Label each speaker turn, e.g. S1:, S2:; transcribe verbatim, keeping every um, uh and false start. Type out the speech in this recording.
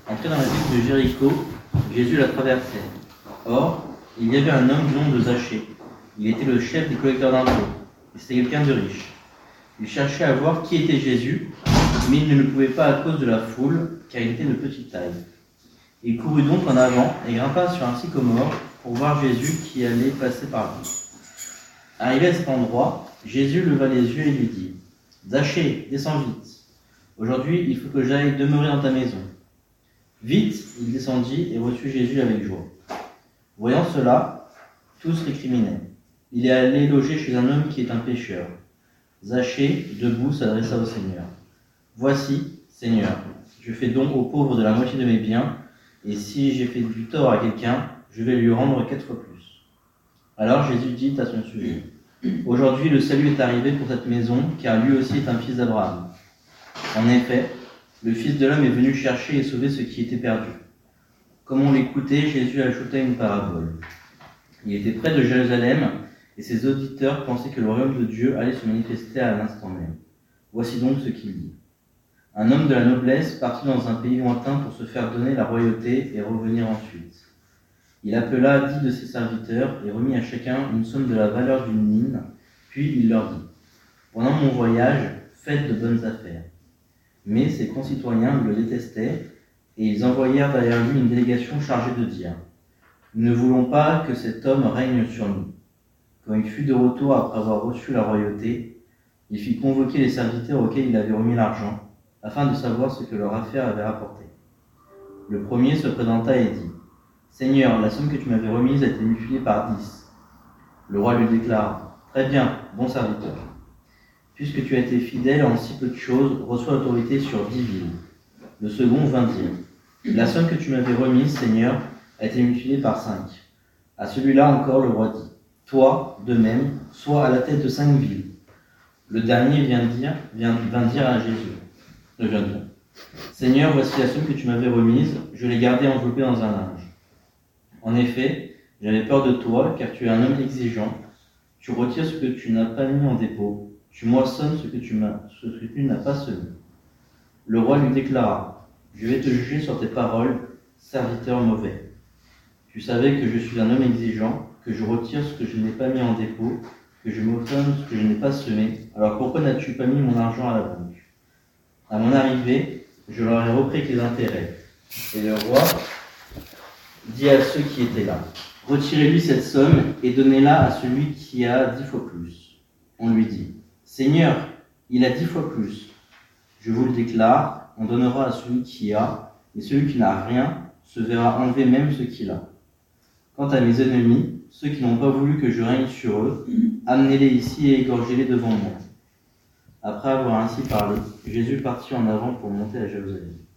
S1: Entré dans la ville de Jéricho, Jésus la traversait. Or, il y avait un homme du nom de Zachée. Il était le chef des collecteurs d'impôts, et c'était quelqu'un de riche. Il cherchait à voir qui était Jésus, mais il ne le pouvait pas à cause de la foule, car il était de petite taille. Il courut donc en avant et grimpa sur un sycomore pour voir Jésus qui allait passer par là. Arrivé à cet endroit, Jésus leva les yeux et lui dit : « Zachée, descends vite. Aujourd'hui, il faut que j'aille demeurer dans ta maison. » Vite, il descendit et reçut Jésus avec joie. Voyant cela, tous récriminaient. Il est allé loger chez un homme qui est un pécheur. Zachée, debout, s'adressa au Seigneur. « Voici, Seigneur, je fais don aux pauvres de la moitié de mes biens, et si j'ai fait du tort à quelqu'un, je vais lui rendre quatre fois plus. » Alors Jésus dit à son sujet : « Aujourd'hui, le salut est arrivé pour cette maison, car lui aussi est un fils d'Abraham. En effet, le Fils de l'homme est venu chercher et sauver ce qui était perdu. » Comme on l'écoutait, Jésus ajouta une parabole. Il était près de Jérusalem, et ses auditeurs pensaient que le royaume de Dieu allait se manifester à l'instant même. Voici donc ce qu'il dit. Un homme de la noblesse partit dans un pays lointain pour se faire donner la royauté et revenir ensuite. Il appela dix de ses serviteurs et remit à chacun une somme de la valeur d'une mine, puis il leur dit : « Pendant mon voyage, faites de bonnes affaires. » Mais ses concitoyens le détestaient, et ils envoyèrent derrière lui une délégation chargée de dire : « Nous ne voulons pas que cet homme règne sur nous. » Quand il fut de retour après avoir reçu la royauté, il fit convoquer les serviteurs auxquels il avait remis l'argent, afin de savoir ce que leur affaire avait rapporté. Le premier se présenta et dit : « Seigneur, la somme que tu m'avais remise a été multipliée par dix. » Le roi lui déclara : « Très bien, bon serviteur. Puisque tu as été fidèle en si peu de choses, reçois l'autorité sur dix villes. » Le second vint dire : « La somme que tu m'avais remise, Seigneur, a été multipliée par cinq. » À celui-là encore, le roi dit : « Toi, de même, sois à la tête de cinq villes. » Le dernier vient dire, vient, vint dire à Jésus : « Vient dire, Seigneur, voici la somme que tu m'avais remise, je l'ai gardée enveloppée dans un linge. En effet, j'avais peur de toi, car tu es un homme exigeant. Tu retires ce que tu n'as pas mis en dépôt, tu moissonnes ce que tu, m'as, ce que tu n'as pas semé. » Le roi lui déclara : « Je vais te juger sur tes paroles, serviteur mauvais. Tu savais que je suis un homme exigeant, que je retire ce que je n'ai pas mis en dépôt, que je moissonne ce que je n'ai pas semé. Alors pourquoi n'as-tu pas mis mon argent à la banque ? À mon arrivée, je leur ai repris avec les intérêts. » Et le roi dit à ceux qui étaient là : « Retirez-lui cette somme et donnez-la à celui qui a dix fois plus. » On lui dit : « Seigneur, il a dix fois plus. » Je vous le déclare, on donnera à celui qui a, et celui qui n'a rien se verra enlever même ce qu'il a. Quant à mes ennemis, ceux qui n'ont pas voulu que je règne sur eux, amenez-les ici et égorgez-les devant moi. » Après avoir ainsi parlé, Jésus partit en avant pour monter à Jérusalem.